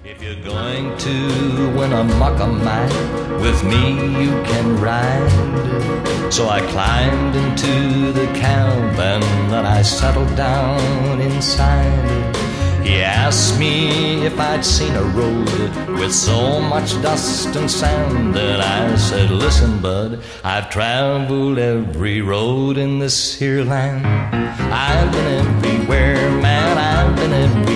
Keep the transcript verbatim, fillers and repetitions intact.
If you're going to Winnemucca mine, with me you can ride. So I climbed into the cab and then I settled down inside. He asked me if I'd seen a road with so much dust and sand, and I said, listen, bud, I've traveled every road in this here land. I've been everywhere, man, I've been everywhere.